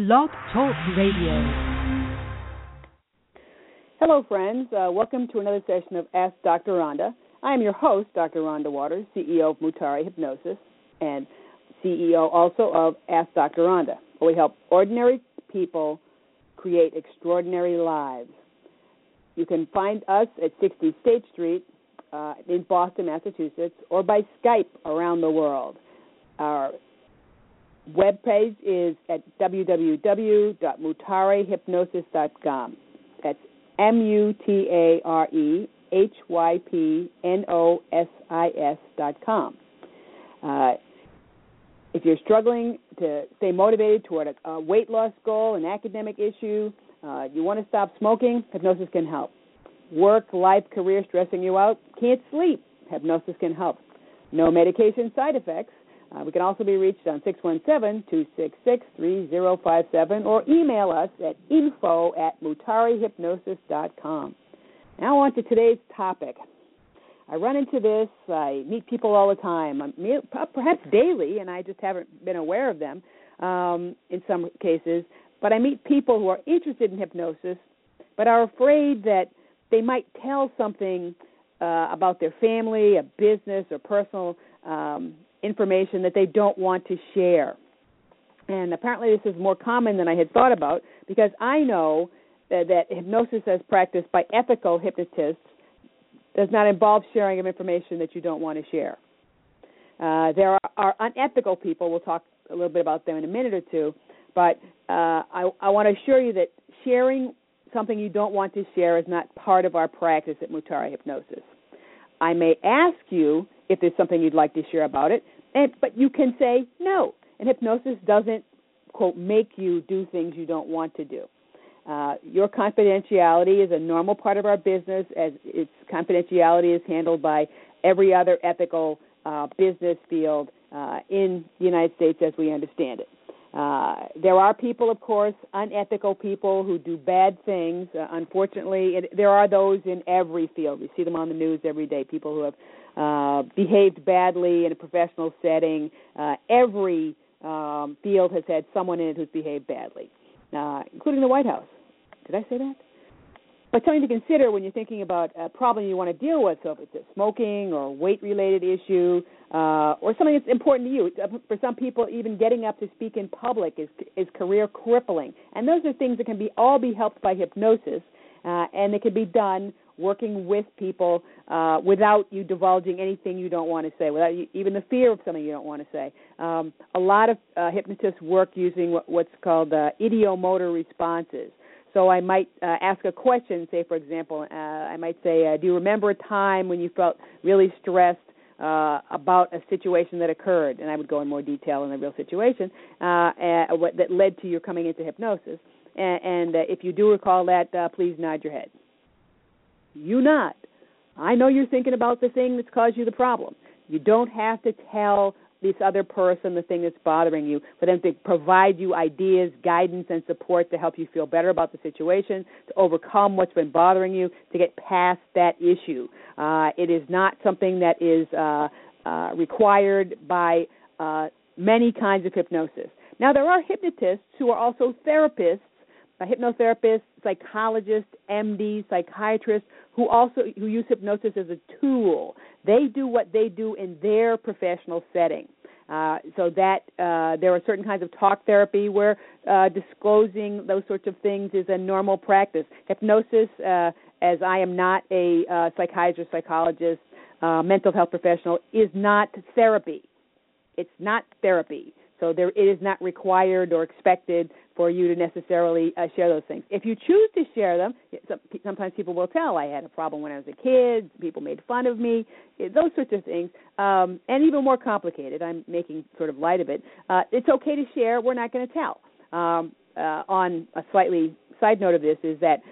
Blog Talk Radio. Hello, friends. Welcome to another session of Ask Dr. Rhonda. I am your host, Dr. Rhonda Waters, CEO of Mutare Hypnosis and CEO also of Ask Dr. Rhonda, where we help ordinary people create extraordinary lives. You can find us at 60 State Street in Boston, Massachusetts, or by Skype around the world. Our webpage is at www.mutarehypnosis.com. That's MUTAREHYPNOSIS.com. If you're struggling to stay motivated toward a weight loss goal, an academic issue, you want to stop smoking, hypnosis can help. Work, life, career stressing you out, can't sleep, hypnosis can help. No medication side effects. We can also be reached on 617-266-3057 or email us at info@mutarehypnosis.com. Now on to today's topic. I run into this. I meet people all the time, perhaps daily, and I just haven't been aware of them in some cases. But I meet people who are interested in hypnosis but are afraid that they might tell something about their family, a business, or personal information that they don't want to share. And apparently this is more common than I had thought about, because I know that hypnosis as practiced by ethical hypnotists does not involve sharing of information that you don't want to share. There are unethical people. We'll talk a little bit about them in a minute or two, but I want to assure you that sharing something you don't want to share is not part of our practice at Mutare Hypnosis. I may ask you if there's something you'd like to share about it, but you can say no. And hypnosis doesn't, quote, make you do things you don't want to do. Your confidentiality is a normal part of our business, as its confidentiality is handled by every other ethical business field in the United States as we understand it. There are people, of course, unethical people who do bad things. Unfortunately, there are those in every field. We see them on the news every day, people who have behaved badly in a professional setting. Every field has had someone in it who's behaved badly, including the White House. Did I say that? But something to consider when you're thinking about a problem you want to deal with, so if it's a smoking or weight-related issue or something that's important to you. For some people, even getting up to speak in public is career crippling. And those are things that can all be helped by hypnosis, and they can be done working with people without you divulging anything you don't want to say, without even the fear of something you don't want to say. A lot of hypnotists work using what's called idiomotor responses. So I might ask a question, say, for example, I might say, do you remember a time when you felt really stressed about a situation that occurred? And I would go in more detail in the real situation that led to your coming into hypnosis. And if you do recall that, please nod your head. You nod. I know you're thinking about the thing that's caused you the problem. You don't have to tell this other person the thing that's bothering you, for them to provide you ideas, guidance, and support to help you feel better about the situation, to overcome what's been bothering you, to get past that issue. It is not something that is required by many kinds of hypnosis. Now, there are hypnotists who are also therapists, hypnotherapists, psychologists, MDs, psychiatrists, who use hypnosis as a tool. They do what they do in their professional setting. So that there are certain kinds of talk therapy where disclosing those sorts of things is a normal practice. Hypnosis, as I am not a psychiatrist, psychologist, mental health professional, is not therapy. It's not therapy. So it is not required or expected for you to necessarily share those things. If you choose to share them, sometimes people will tell, I had a problem when I was a kid, people made fun of me, those sorts of things, and even more complicated. I'm making sort of light of it. It's okay to share. We're not going to tell. On a slightly side note of this is that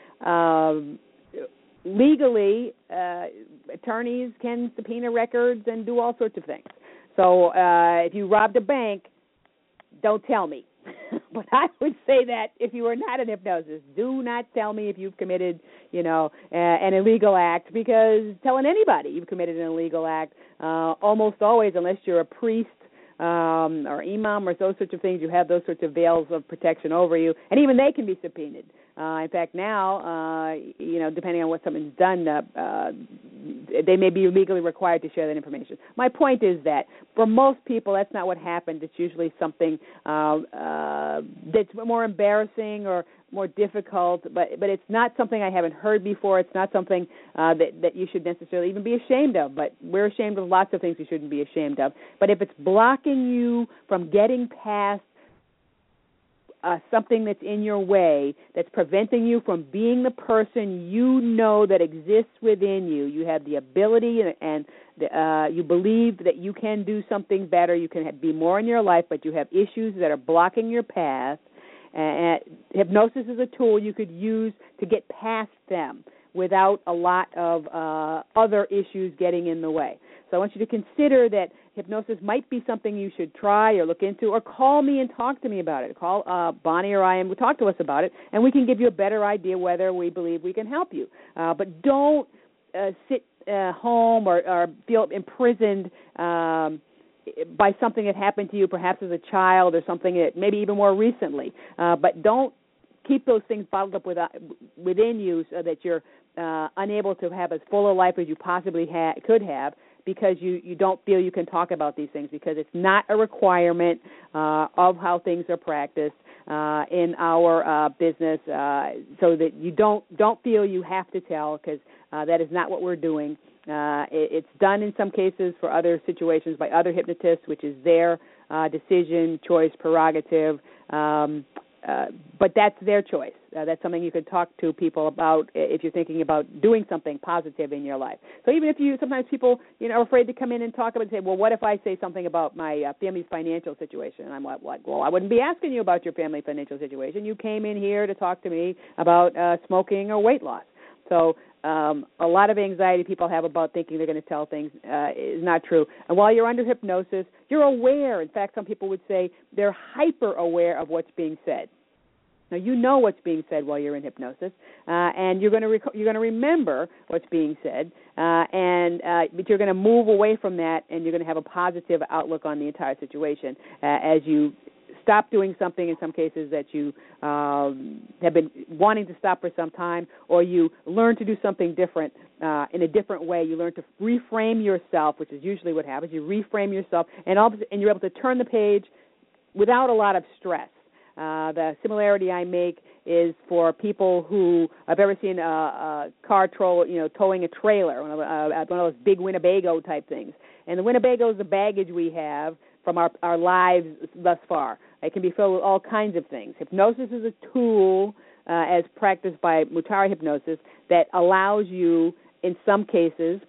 legally, attorneys can subpoena records and do all sorts of things. So if you robbed a bank, don't tell me. But I would say that if you are not in hypnosis, do not tell me if you've committed, an illegal act, because telling anybody you've committed an illegal act, almost always, unless you're a priest or imam or those sorts of things, you have those sorts of veils of protection over you, and even they can be subpoenaed. In fact, now, depending on what someone's done, they may be legally required to share that information. My point is that for most people, that's not what happened. It's usually something that's more embarrassing or more difficult, but it's not something I haven't heard before. It's not something that you should necessarily even be ashamed of, but we're ashamed of lots of things we shouldn't be ashamed of. But if it's blocking you from getting past something that's in your way, that's preventing you from being the person you know that exists within you, you have the ability and you believe that you can do something better, you can be more in your life, but you have issues that are blocking your path. Hypnosis is a tool you could use to get past them without a lot of other issues getting in the way. So I want you to consider that hypnosis might be something you should try or look into, or call me and talk to me about it. Call Bonnie or I and talk to us about it, and we can give you a better idea whether we believe we can help you. But don't sit home or feel imprisoned by something that happened to you perhaps as a child or something that maybe even more recently. But don't keep those things bottled up within you so that you're unable to have as full a life as you possibly could have, because you don't feel you can talk about these things, because it's not a requirement of how things are practiced in our business, so that you don't feel you have to tell, because that is not what we're doing. It's done in some cases for other situations by other hypnotists, which is their decision, choice, prerogative, but that's their choice. That's something you could talk to people about if you're thinking about doing something positive in your life. So even if sometimes people are afraid to come in and talk about it and say, well, what if I say something about my family's financial situation? And I'm like, well, I wouldn't be asking you about your family financial situation. You came in here to talk to me about smoking or weight loss. So a lot of anxiety people have about thinking they're going to tell things is not true. And while you're under hypnosis, you're aware. In fact, some people would say they're hyper aware of what's being said. Now, you know what's being said while you're in hypnosis, and you're going to remember what's being said, but you're going to move away from that, and you're going to have a positive outlook on the entire situation as you stop doing something in some cases that you have been wanting to stop for some time, or you learn to do something different in a different way. You learn to reframe yourself, which is usually what happens. You reframe yourself, and you're able to turn the page without a lot of stress. The similarity I make is for people who have ever seen a car towing a trailer, one of those big Winnebago type things. And the Winnebago is the baggage we have from our lives thus far. It can be filled with all kinds of things. Hypnosis is a tool, as practiced by Mutare hypnosis, that allows you, in some cases,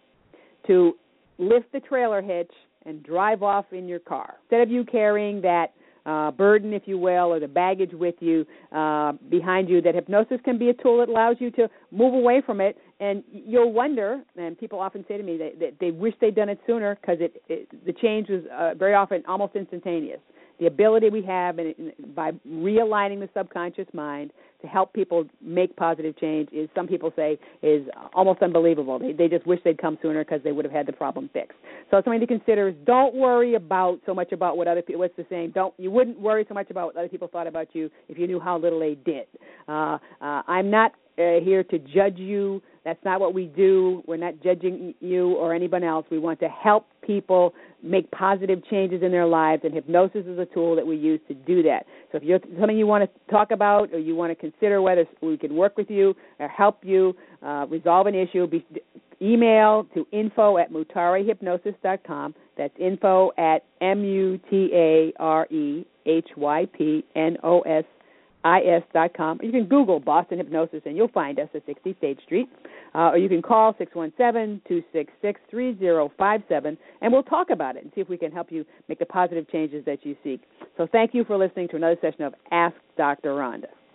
to lift the trailer hitch and drive off in your car. Instead of you carrying that burden, if you will, or the baggage with you behind you, that hypnosis can be a tool that allows you to move away from it. And you'll wonder, and people often say to me that they wish they'd done it sooner, because the change was very often almost instantaneous. The ability we have by realigning the subconscious mind to help people make positive change is, some people say, is almost unbelievable. They just wish they'd come sooner because they would have had the problem fixed. So something to consider is, don't worry so much about what other people, what's the saying, you wouldn't worry so much about what other people thought about you if you knew how little they did. I'm not here to judge you. That's not what we do. We're not judging you or anyone else. We want to help people make positive changes in their lives, and hypnosis is a tool that we use to do that. So if you're something you want to talk about, or you want to consider whether we can work with you or help you resolve an issue, email to info@mutarehypnosis.com. That's info@mutarehypnosis.com. You can Google Boston Hypnosis, and you'll find us at 60 State Street. Or you can call 617-266-3057, and we'll talk about it and see if we can help you make the positive changes that you seek. So thank you for listening to another session of Ask Dr. Rhonda.